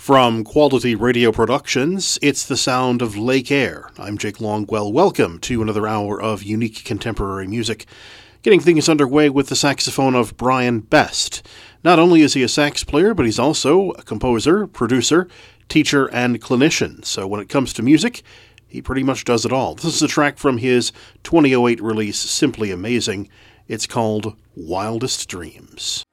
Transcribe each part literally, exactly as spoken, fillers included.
From Quality Radio Productions, it's the sound of Lake Air. I'm Jake Longwell. Welcome to another hour of unique contemporary music. Getting things underway with the saxophone of Brian Best. Not only is he a sax player, but he's also a composer, producer, teacher, and clinician. So when it comes to music, he pretty much does it all. This is a track from his twenty oh eight release, Simply Amazing. It's called Wildest Dreams.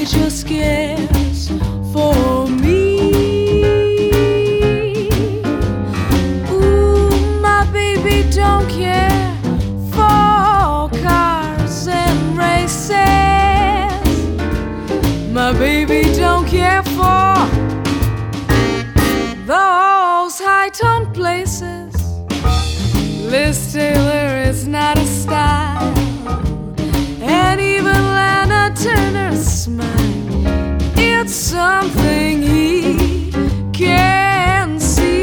just cares for me. Ooh, my baby don't care for cars and races. My baby don't care for those high-tone places. Liz Taylor is not a style, and even Lana Turner's smile, it's something he can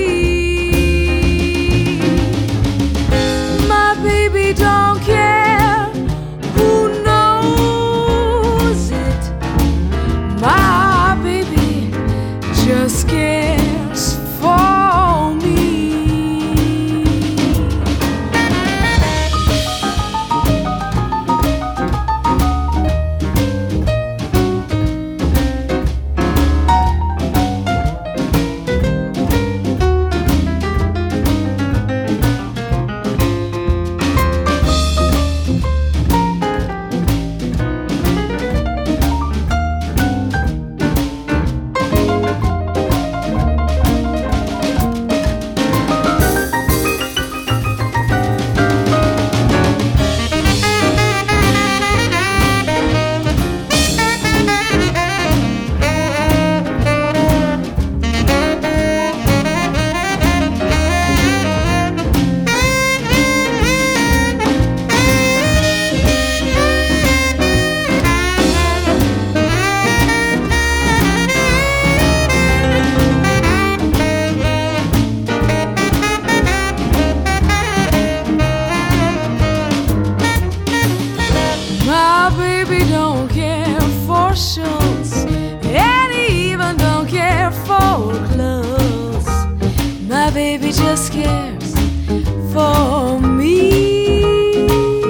see. My baby don't care who knows it. My baby just cares for me. Baby just cares for me.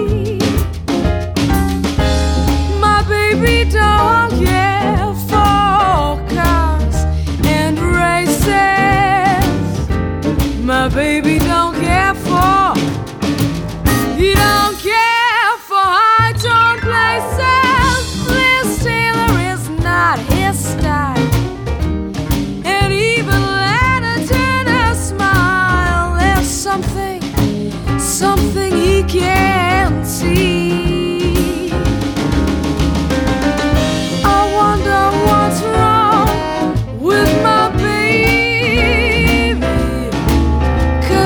My baby don't care for cars and races. My baby don't care for, he don't care for high-tone places. Liz Taylor is not his style, and even something, something he can't see. I wonder what's wrong with my baby, 'cause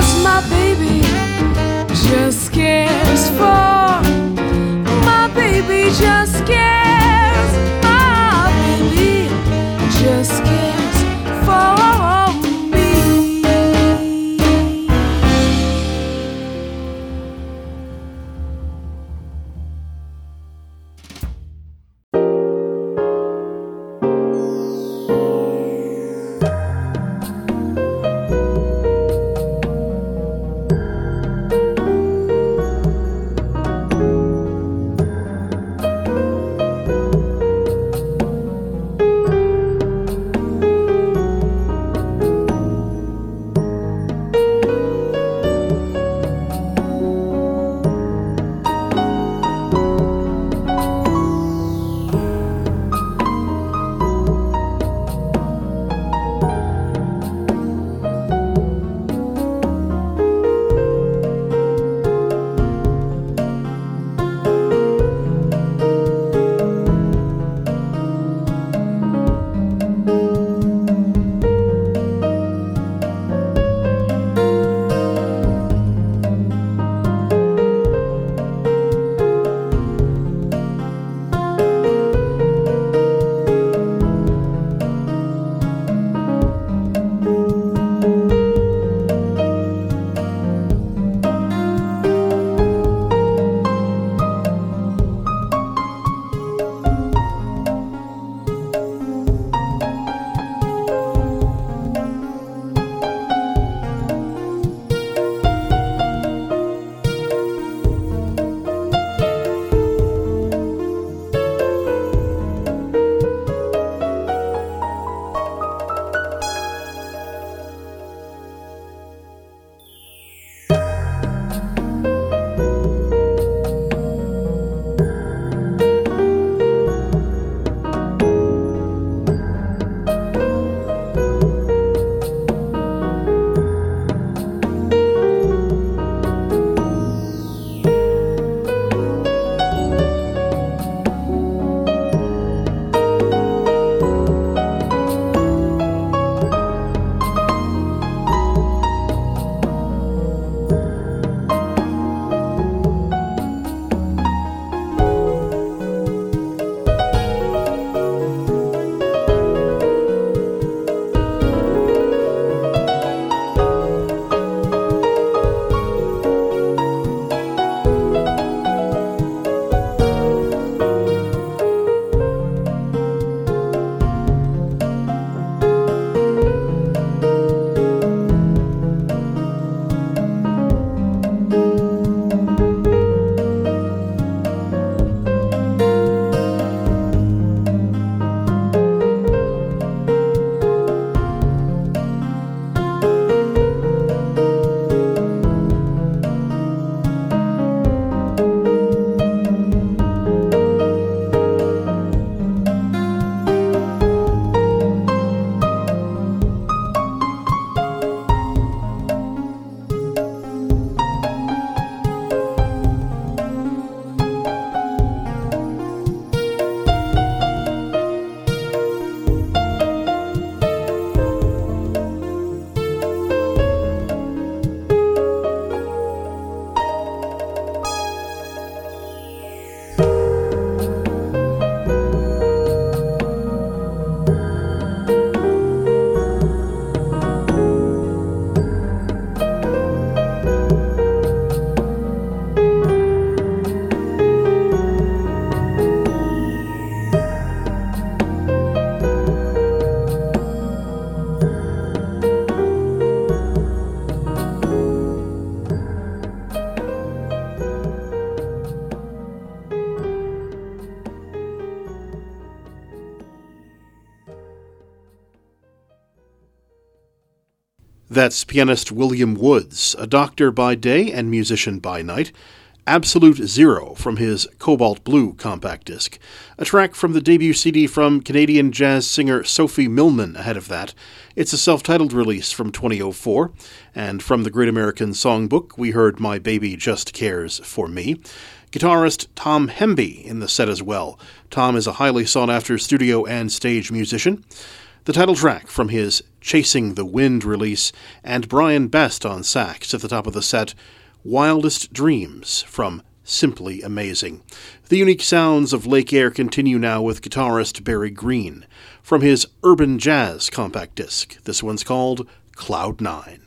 That's pianist William Woods, a doctor by day and musician by night. Absolute Zero from his Cobalt Blue compact disc. A track from the debut C D from Canadian jazz singer Sophie Millman ahead of that. It's a self-titled release from twenty oh four. And from the Great American Songbook, we heard My Baby Just Cares for Me. Guitarist Tom Hemby in the set as well. Tom is a highly sought-after studio and stage musician. The title track from his Chasing the Wind release, and Brian Best on sax at the top of the set, Wildest Dreams from Simply Amazing. The unique sounds of Lake Air continue now with guitarist Barry Green. From his Urban Jazz compact disc, this one's called Cloud Nine.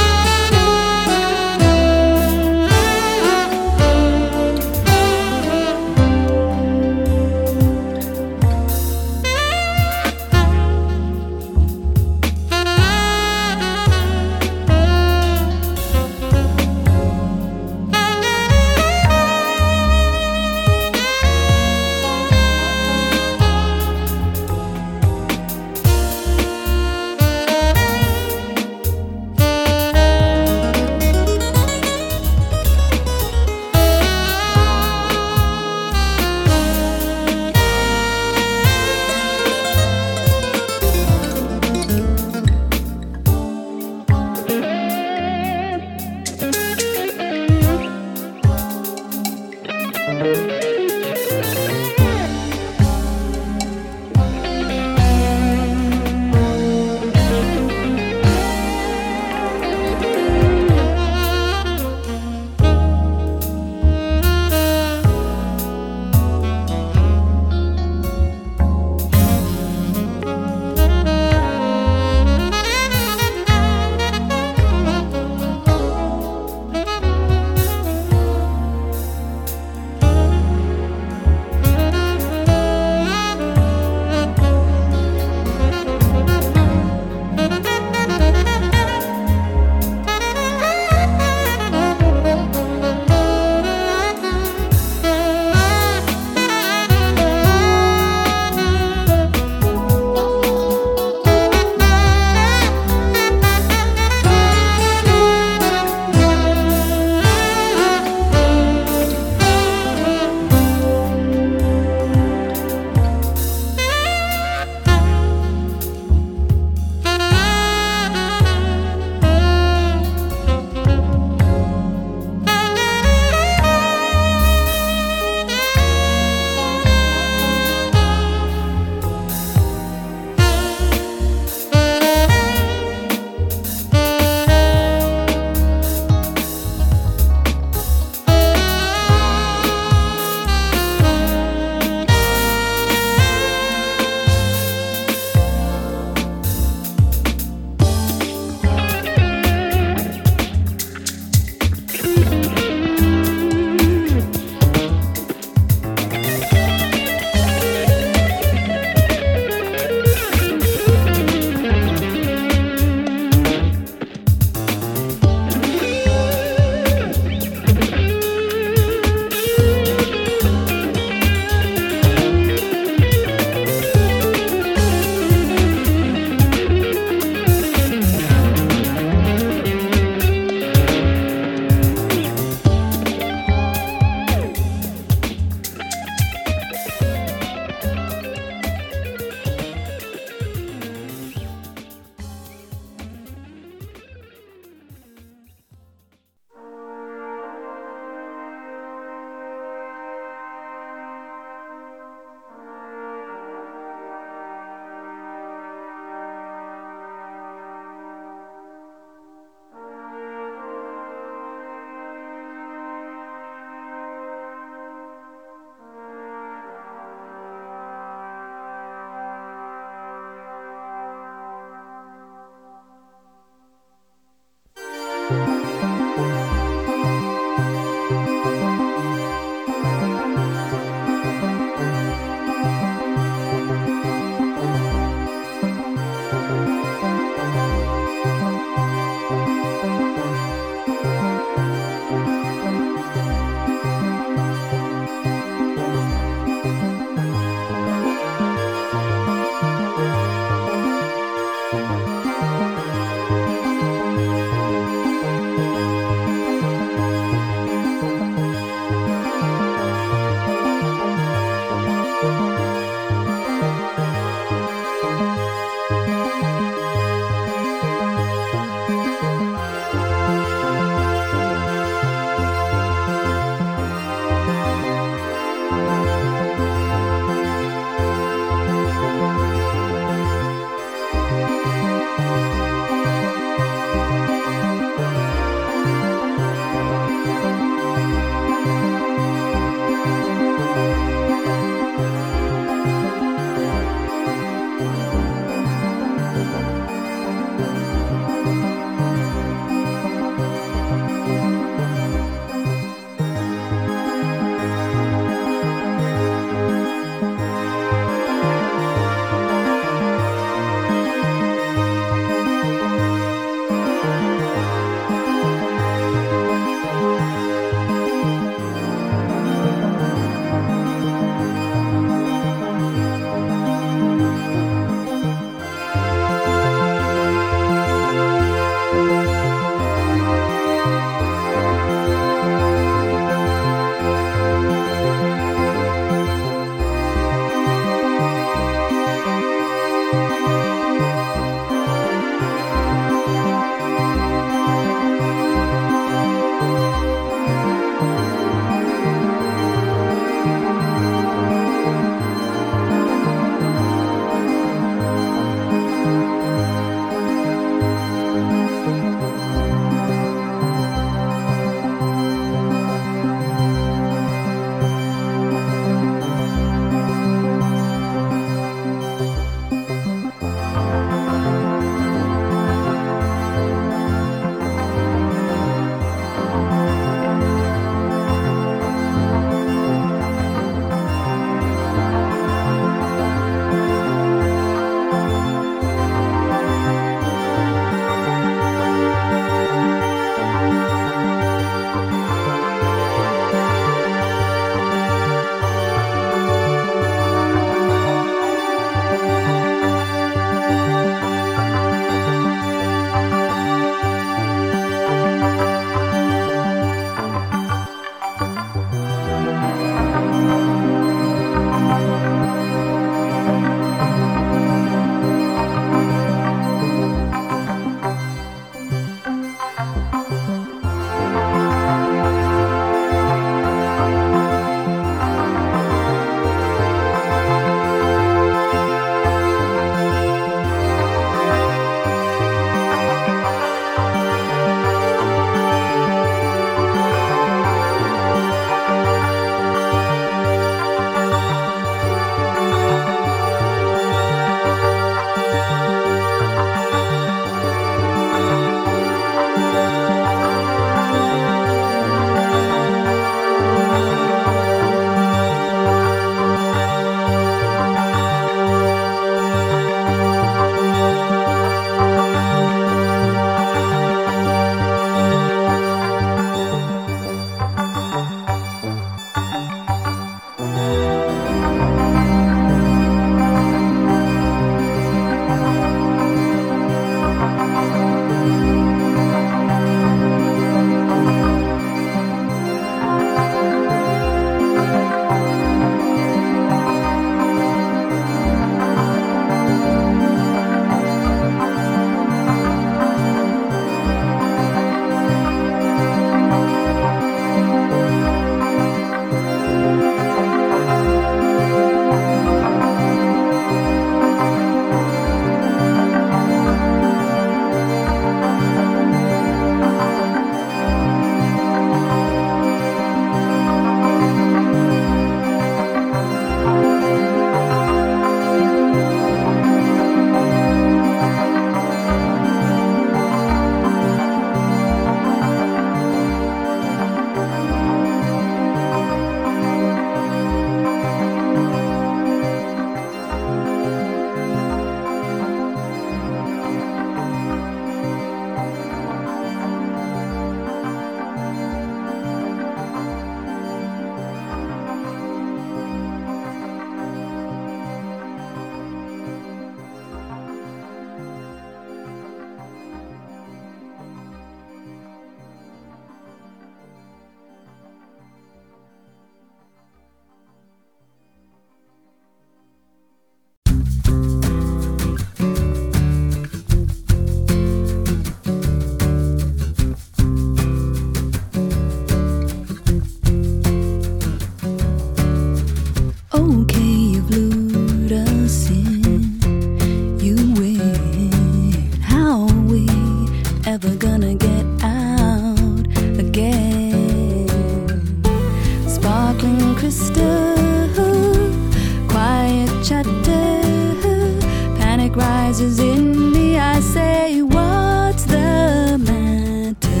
crystal, quiet chatter, panic rises in me. I say, what's the matter?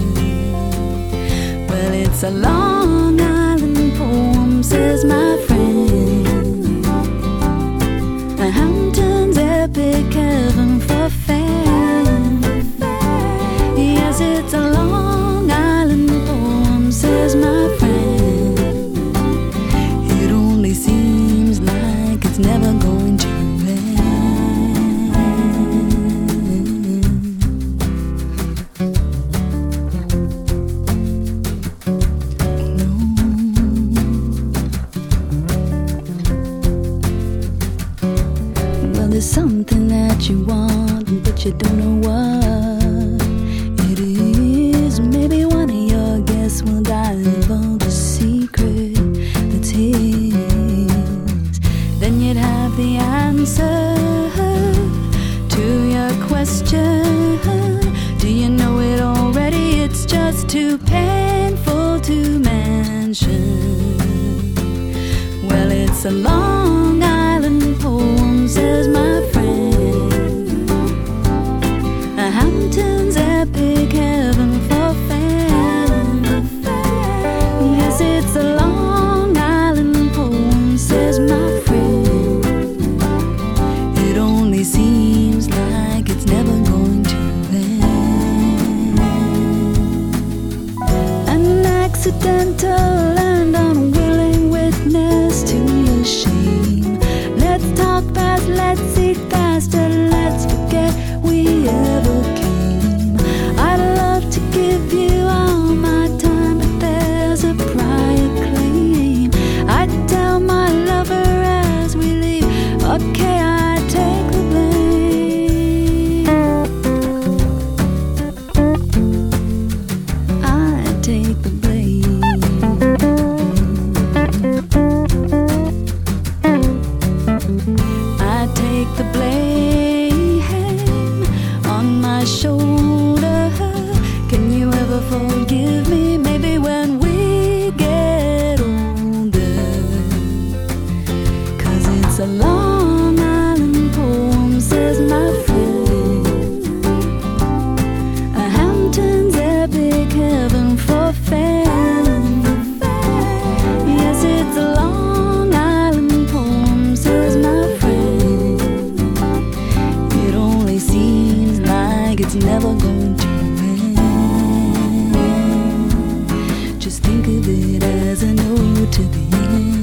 Well, it's a Long Island poem, says my friend. A Hampton's epic heaven for fans. Yes, it's a Long Island poem, says my friend. It only seems like it's never going to end. No. Well, there's something that you want, but you don't know what it is. Maybe one of your guests will divulge the secret that's his. Then you'd have the answer to your question. Do you know it already? It's just too painful to mention. Well, it's a Long Island poem, says my friend. A Hampton's epic heaven for fans. Yes, it's a Long Island poem, says my friend. It only seems like it's never going to end. An accidental and unwilling witness to your shame. Let's talk fast, let's see faster, let's forget we ever came. I'd love to give you all my time, but there's a prior claim. I tell my lover as we leave, okay, I take the blame. I take the blame. I take the blame on my shoulder. Can you ever forgive me? Maybe when we get older. 'Cause it's a Long Island poem, says my friend. A Hampton's epic heaven for fans. Yes, it's a Long Island poem, says my friend. It only seems like it's never going to end. Just think of it as a note to the end.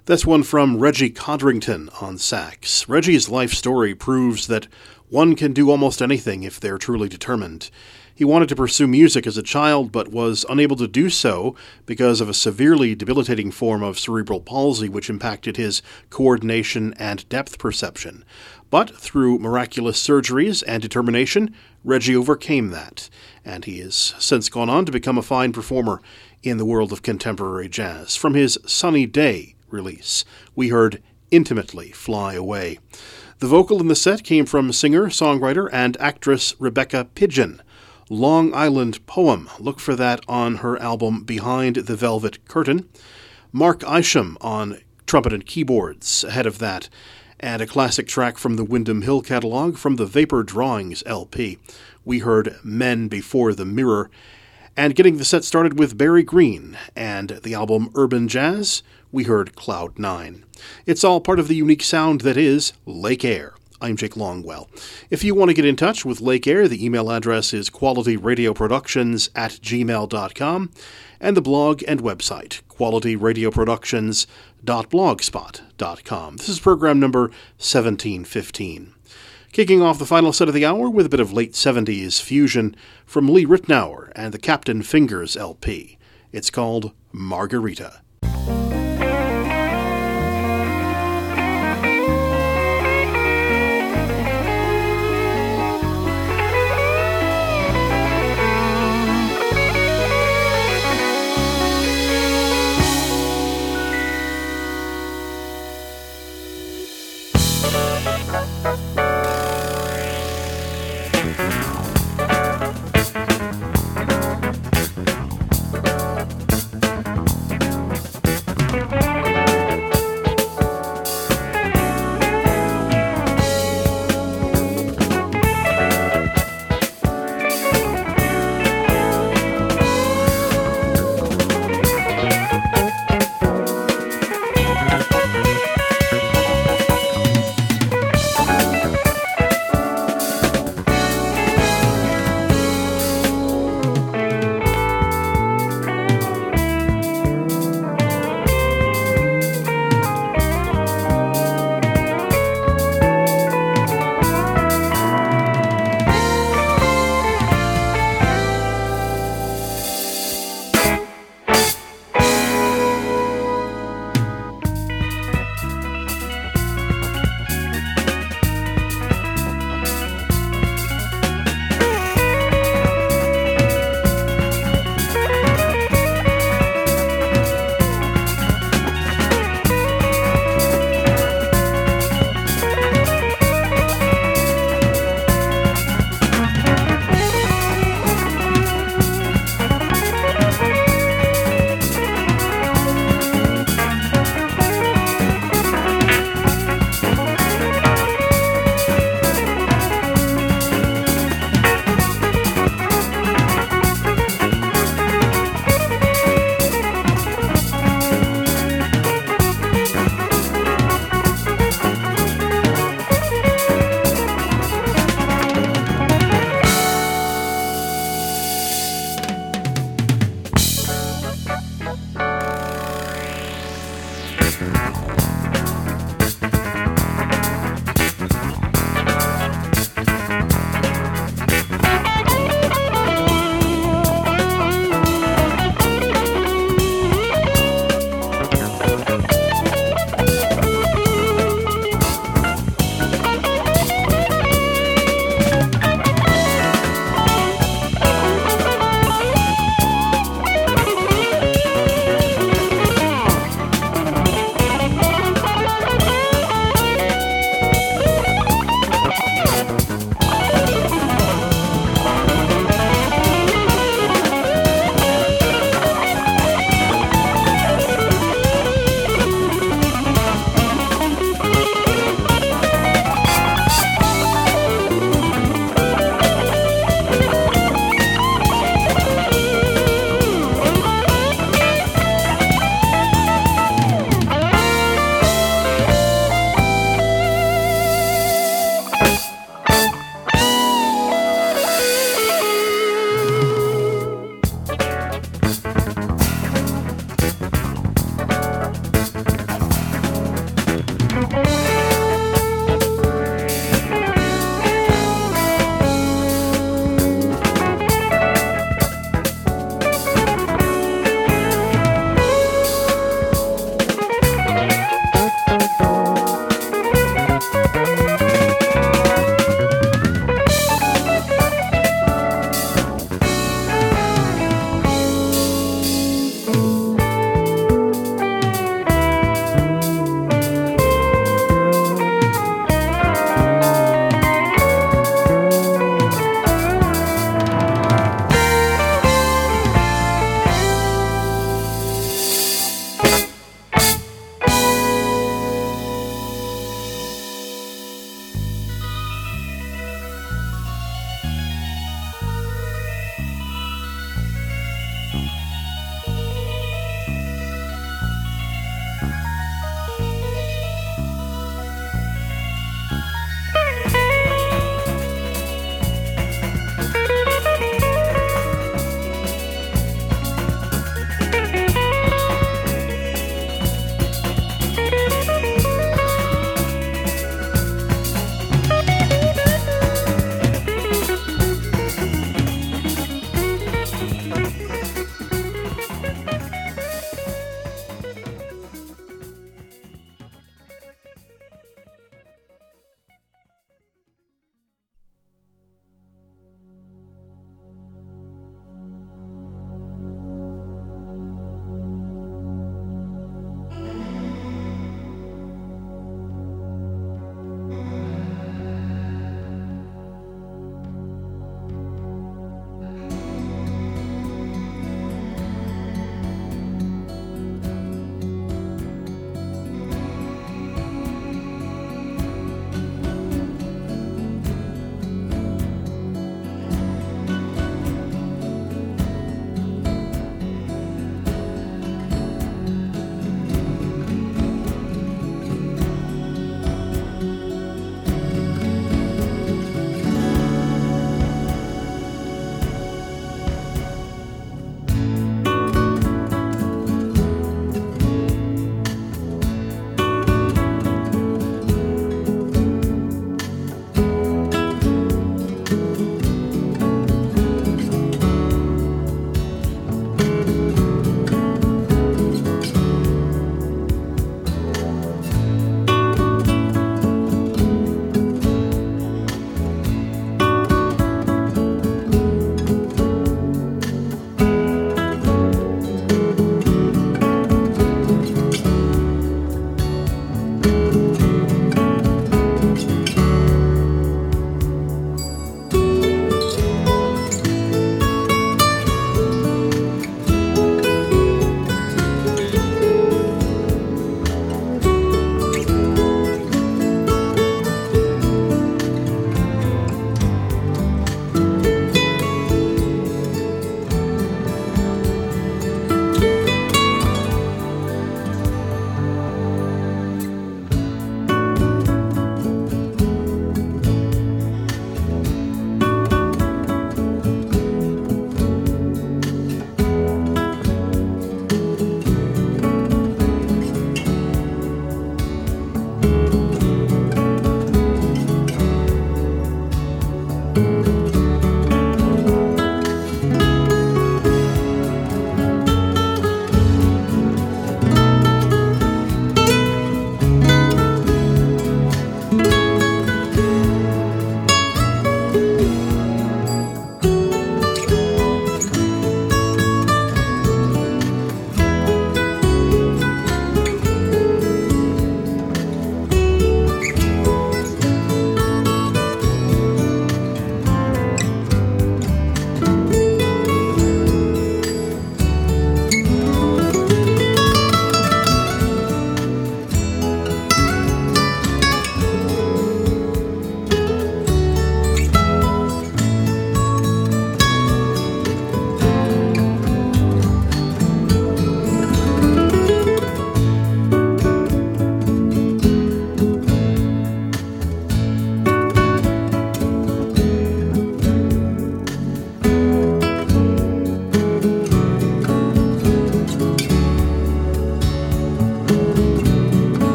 That's one from Reggie Codrington on sax. Reggie's life story proves that one can do almost anything if they're truly determined. He wanted to pursue music as a child, but was unable to do so because of a severely debilitating form of cerebral palsy which impacted his coordination and depth perception. But through miraculous surgeries and determination, Reggie overcame that, and he has since gone on to become a fine performer in the world of contemporary jazz. From his Sunny Day release, we heard Intimately Fly Away. The vocal in the set came from singer, songwriter, and actress Rebecca Pidgeon. Long Island Poem, look for that on her album Behind the Velvet Curtain. Mark Isham on trumpet and keyboards ahead of that, and a classic track from the Windham Hill catalog from the Vapor Drawings L P. We heard Men Before the Mirror, and getting the set started with Barry Green and the album Urban Jazz, we heard Cloud Nine. It's all part of the unique sound that is Lake Air. I'm Jake Longwell. If you want to get in touch with Lake Air, the email address is qualityradioproductions at gmail dot com, and the blog and website, qualityradioproductions dot blogspot dot com. This is program number seventeen fifteen. Kicking off the final set of the hour with a bit of late seventies fusion from Lee Ritenour and the Captain Fingers L P. It's called Margarita.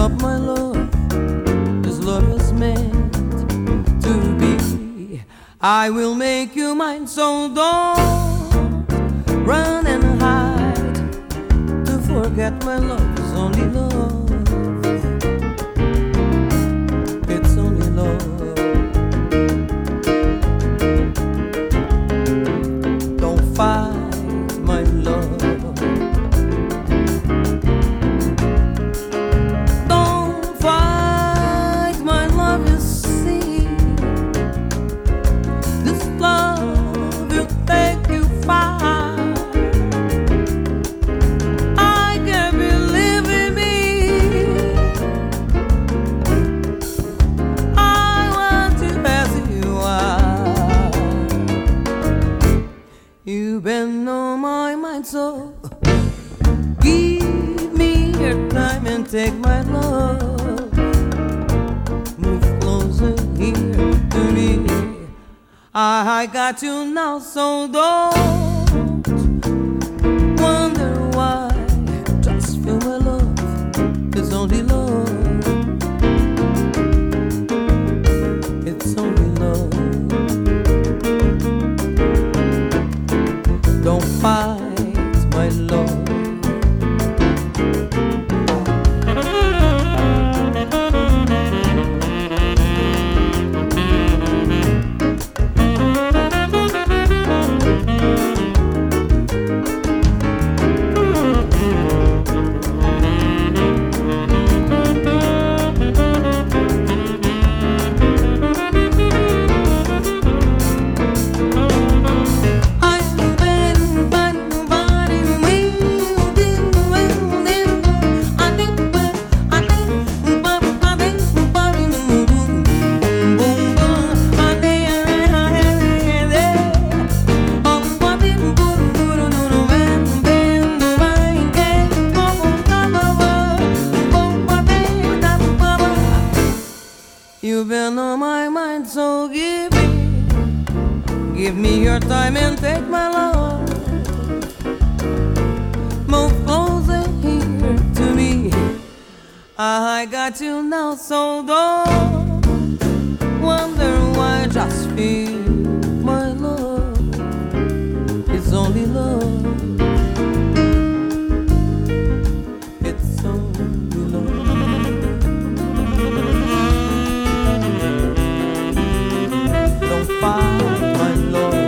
of my love, this love is meant to be. I will make you mine, so don't run and hide. To forget my love is only love. It's only love. Don't fight my love. Don't fight my love, you see. This love will take you far. I can't believe in me. I want to ask you why. You've been on my mind, so give me your time and take my love. Move closer here to me. I got you now, so don't wonder why. Just feel my love, it's only love. It's only love. Don't fight my love. You've been on my mind, so give me, give me your time and take my love. Move closer here to me. I got you now, so don't wonder why. Just feel my love. It's only love. It's only love. Don't fight my love.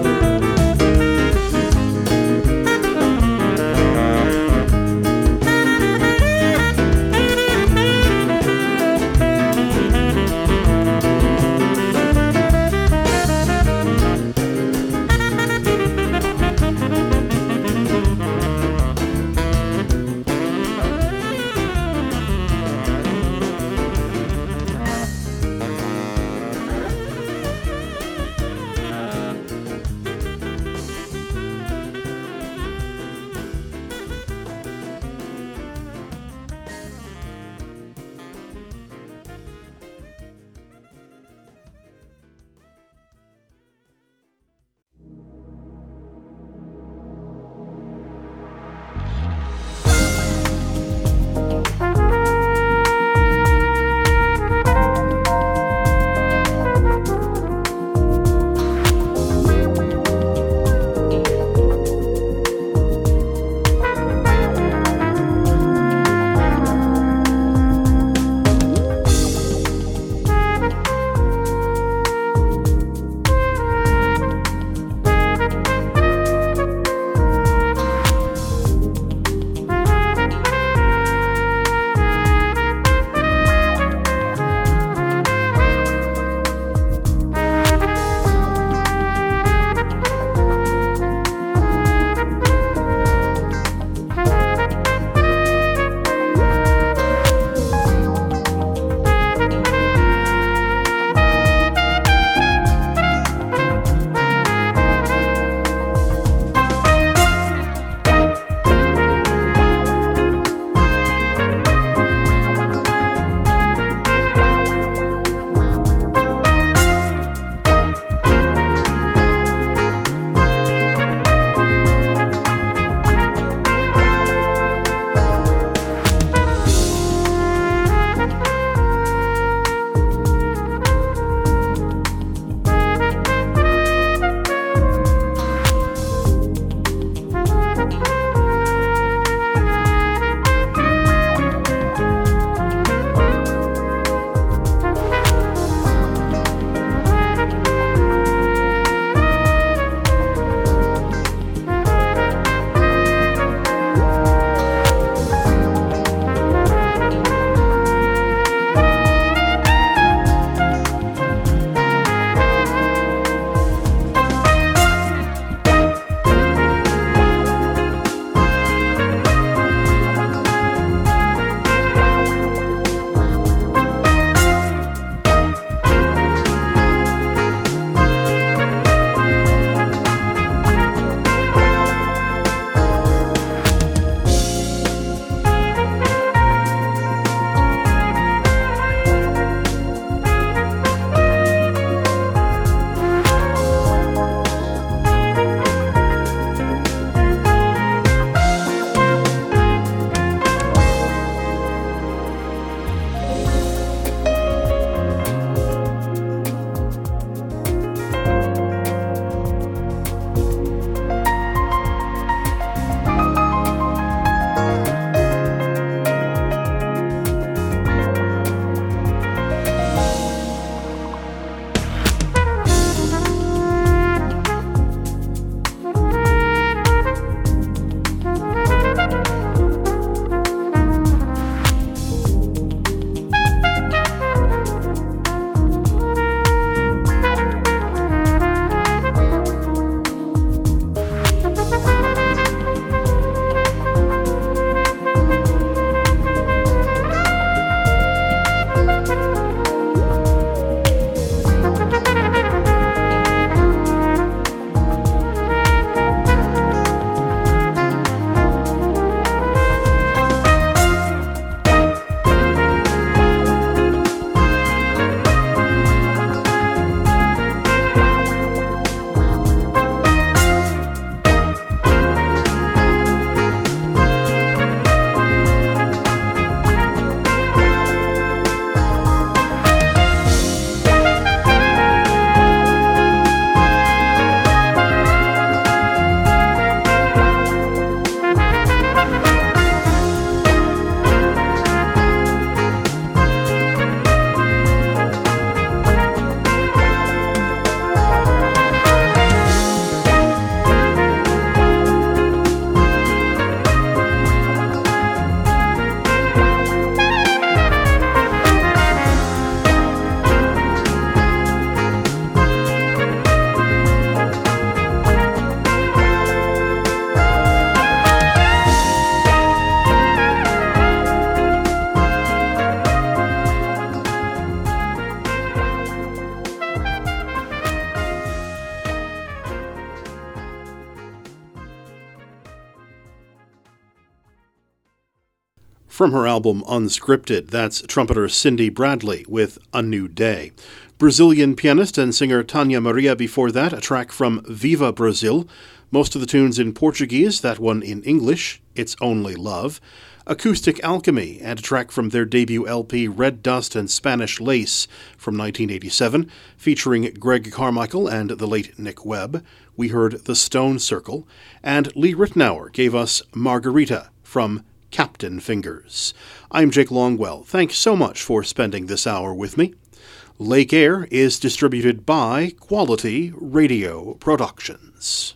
From her album Unscripted, that's trumpeter Cindy Bradley with A New Day. Brazilian pianist and singer Tânia Maria before that, a track from Viva Brazil. Most of the tunes in Portuguese, that one in English, It's Only Love. Acoustic Alchemy, and a track from their debut L P Red Dust and Spanish Lace from nineteen eighty-seven, featuring Greg Carmichael and the late Nick Webb. We heard The Stone Circle, and Lee Ritenour gave us Margarita from Captain Fingers. I'm Jake Longwell. Thanks so much for spending this hour with me. Lake Air is distributed by Quality Radio Productions.